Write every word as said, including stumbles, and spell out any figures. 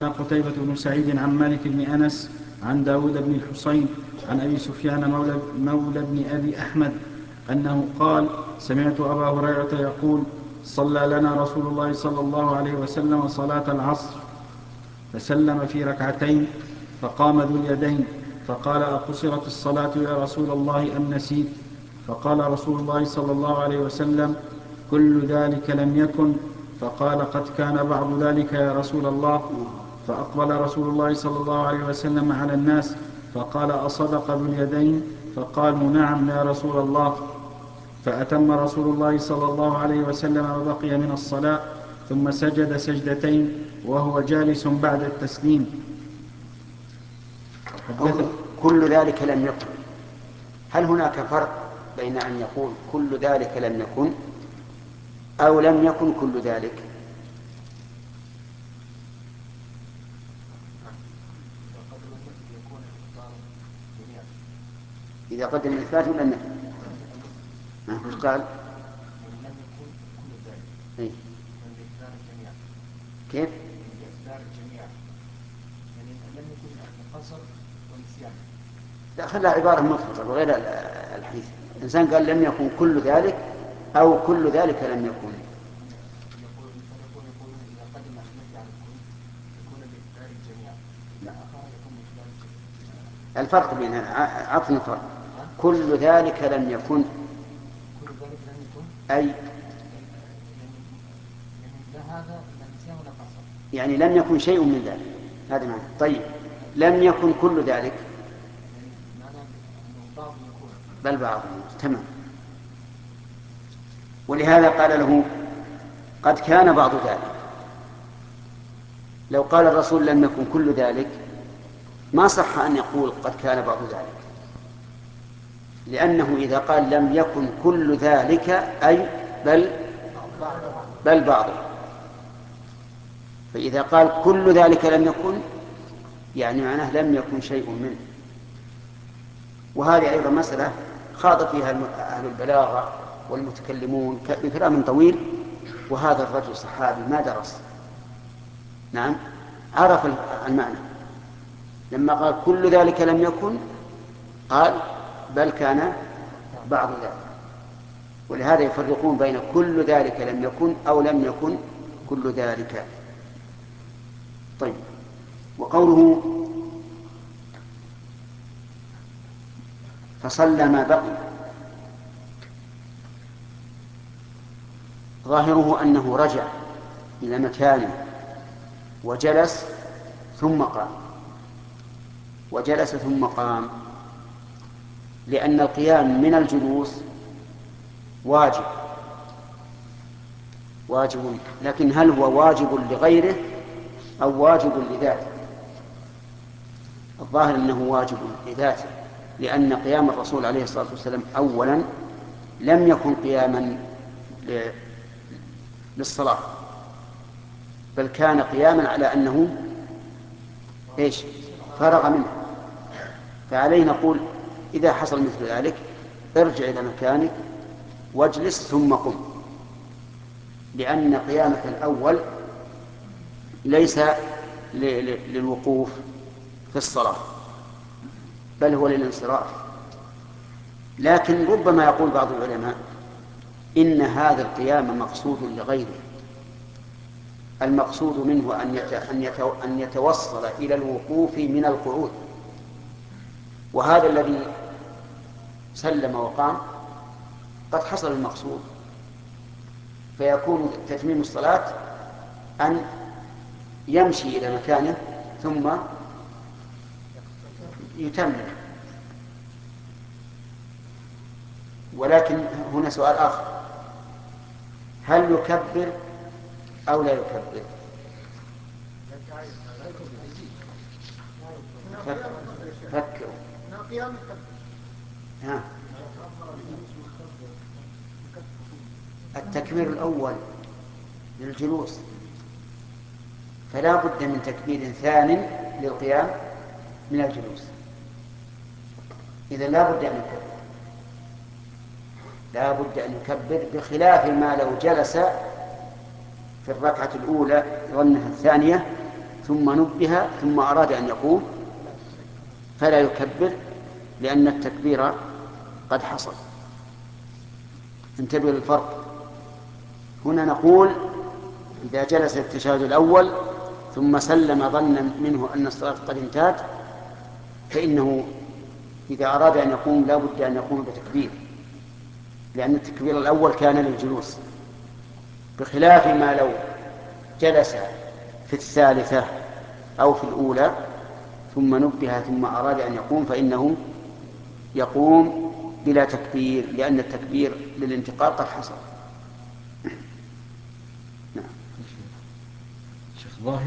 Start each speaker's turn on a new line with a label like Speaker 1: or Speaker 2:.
Speaker 1: قتيبة بن سعيد عن مالك بن أنس عن داود بن الحصين عن أبي سفيان مولى, مولى بن أبي أحمد أنه قال: سمعت أبا هريرة يقول: صلى لنا رسول الله صلى الله عليه وسلم صلاة العصر فسلم في ركعتين فقام ذو اليدين فقال: أقصرت الصلاة يا رسول الله أم نسيت؟ فقال رسول الله صلى الله عليه وسلم: كل ذلك لم يكن. فقال: قد كان بعض ذلك يا رسول الله. فأقبل رسول الله صلى الله عليه وسلم على الناس فقال: أصدق ذو اليدين؟ فقالوا: نعم يا رسول الله. فأتم رسول الله صلى الله عليه وسلم ما بقي من الصلاة ثم سجد سجدتين وهو جالس بعد التسليم.
Speaker 2: كل ذلك لم يكن، هل هناك فرق بين أن يقول كل ذلك لم يكن أو لم يكن كل ذلك؟ إذا قدم الإثبات ولا النفي؟ وش قال؟ إيه؟ كيف؟ لا، خلها عبارة مطلقة وغير الحديث. الإنسان قال لم يكن كل ذلك أو كل ذلك لم يكن. الفرق بين عطف الفرق كل ذلك لم يكن أي يعني لم يكن شيء من ذلك، هذا معنى. طيب، لم يكن كل ذلك بل بعض، تمام. ولهذا قال له: قد كان بعض ذلك. لو قال الرسول لم يكن كل ذلك ما صح أن يقول قد كان بعض ذلك، لأنه إذا قال لم يكن كل ذلك أي بل بل بعضه. فإذا قال كل ذلك لم يكن يعني معناه لم يكن شيء منه. وهذه أيضا مسألة خاض فيها أهل البلاغة والمتكلمون بكلام طويل، وهذا الرجل صحابي ما درس، نعم، عرف المعنى. لما قال كل ذلك لم يكن قال بل كان بعض ذلك. ولهذا يفرقون بين كل ذلك لم يكن أو لم يكن كل ذلك. طيب، وقوله فصلى ما بقي ظاهره أنه رجع إلى مكانه وجلس ثم قام، وجلس ثم قام، لأن القيام من الجلوس واجب واجب لكن هل هو واجب لغيره أو واجب لذاته؟ الظاهر أنه واجب لذاته، لأن قيام الرسول عليه الصلاة والسلام أولا لم يكن قياما للصلاة، بل كان قياما على أنه إيش؟ فرغ منه. فعليه نقول إذا حصل مثل ذلك ارجع إلى مكانك واجلس ثم قم، لأن قيامك الأول ليس للوقوف في الصلاة بل هو للانصراف. لكن ربما يقول بعض العلماء إن هذا القيام مقصود لغيره، المقصود منه أن يتوصل إلى الوقوف من القعود، وهذا الذي سلم وقام قد حصل المقصود، فيكون تتميم الصلاة أن يمشي إلى مكانه ثم يتمم. ولكن هنا سؤال آخر: هل يكبر أو لا يكبر؟ فكروا. التكبير الأول للجلوس، فلا بد من تكبير ثانٍ للقيام من الجلوس، إذا لا بد أن يكبر، لا بد أن يكبر، بخلاف ما لو جلس في الركعة الأولى ظنها الثانية ثم نبه ثم أراد أن يقوم فلا يكبر لأن التكبير قد حصل. انتبه للفرق. هنا نقول إذا جلس التشهد الأول ثم سلم ظنا منه أن الصلاة قد انتهت فإنه إذا أراد أن يقوم لا بد أن يقوم بتكبير، لأن التكبير الأول كان للجلوس، بخلاف ما لو جلس في الثالثة أو في الأولى ثم نبه ثم أراد أن يقوم فإنه يقوم بلا تكبير، لأن التكبير للانتقال قد حصل.
Speaker 1: نعم. شيخ ظاهر